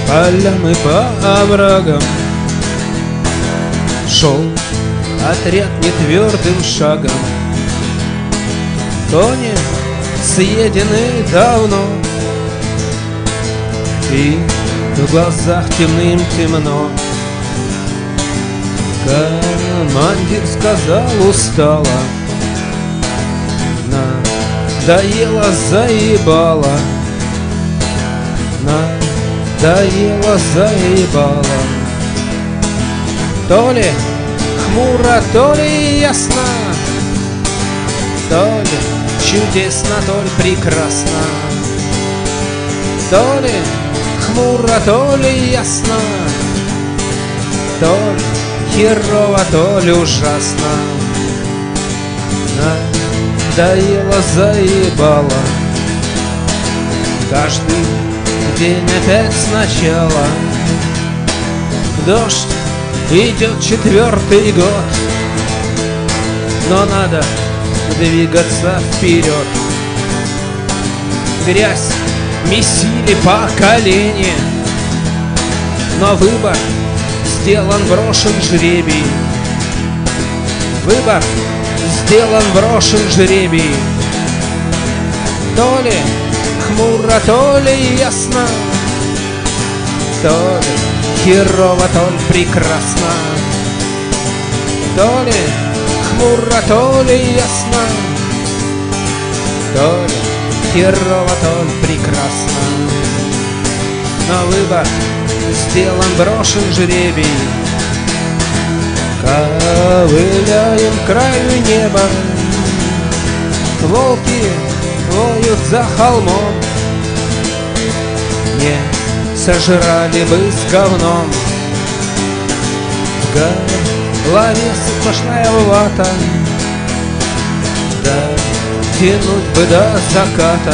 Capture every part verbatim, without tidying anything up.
полям и по оврагам шел отряд нетвердым шагом. Кони съедены давно, и в глазах темным темно. Командир сказал устало: надоело, заебало, надоело, заебало. То ли хмуро, то ли ясно, то ли чудесно, то ли прекрасно, то ли хмуро, то ли ясно, то ли херово, то ли ужасно. Надоело, заебало, каждый день опять сначала. Дождь идет четвертый год, но надо двигаться вперед. Грязь месили по колени, но выбор сделан, брошен жребий. Выбор сделан, брошен жребий. То ли хмуро, то ли ясно, то ли херово, то ли прекрасно, то ли хмуро, то ли ясно, то ли херово, то ли прекрасно. Но выбор сделан, брошен жребий. Ковыляем к краю неба, волки воют за холмом. Не сожрали бы с говном, в голове сплошная вата, да тянуть бы до заката,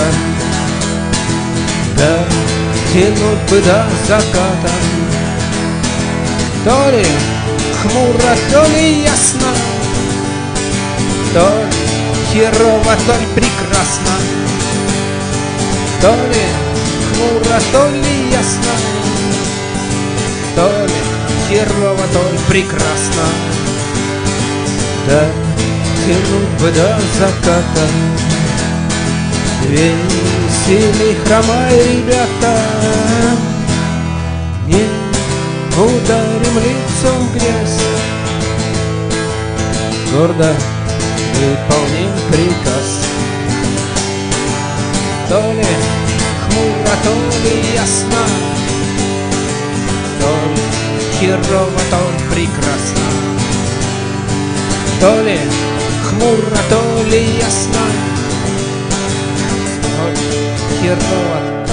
да тянуть бы до заката. То ли хмуро, то ли ясно, то ли херово, то ли прекрасно, то ли хмуро, то ли ясно, то ли херово, то ли прекрасно, да тянуть бы до заката. Весели, хромай, ребята, не ударим лицом в грязь, гордо выполним приказ. То ли хмуро, то ли ясно, то ли херово, то ли прекрасно, то ли хмуро, то ли ясно, то ли херово,